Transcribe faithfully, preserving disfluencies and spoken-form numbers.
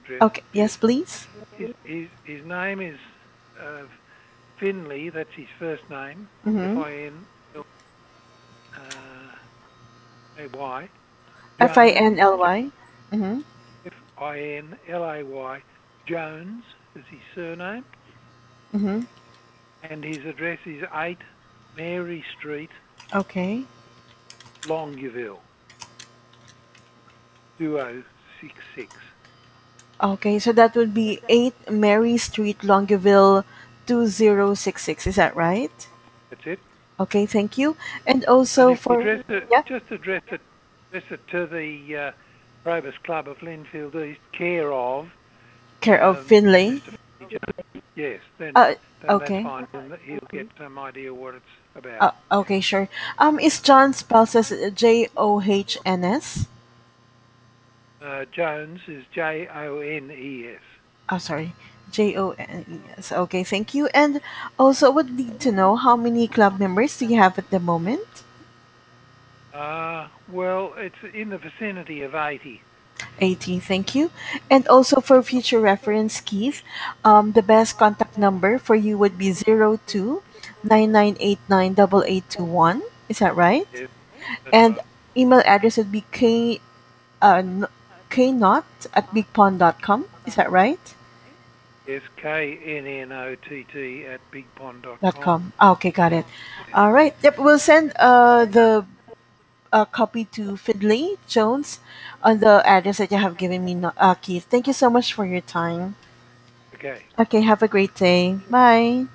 address. Okay, Yes. yes, please. His his his name is uh, Finley. That's his first name. F Mm-hmm. I N uh, A Y. F I Jones. N L Y. Mm-hmm. F I N L A Y. Jones is his surname, Mm-hmm. and his address is eight Mary Street, Okay. Longville, two oh six six. Okay, so that would be eight Mary Street, Longville, two zero six six. Is that right? That's it. Okay, thank you. And And also if you for, address it, yeah, just address it, address it to the uh, Probus Club of Linfield East, care of care of um, Finlay. Mister Jones. Yes, then Uh, then that's okay. fine. Then he'll get some idea what it's about. Uh, okay, sure. Um, is John spelled as J O H N S? Uh, Jones is J O N E S. Oh, sorry. J O N E S. Okay, thank you. And also, would need to know how many club members do you have at the moment? Uh, well, it's in the vicinity of eighty. eighty, thank you. And also for future reference, Keith, um, the best contact number for you would be zero two nine nine eight nine eight eight two one. Is that right? Yes, that's And right. email address would be k uh, n- knot at bigpond dot com. Is that right? Yes, K N N O T T at bigpond dot Dot com. com. Ah, okay, got it. All right. Yep, we'll send uh, the uh, copy to Fidley Jones on the address that you have given me, no- uh, Keith. Thank you so much for your time. Okay. Okay, have a great day. Bye.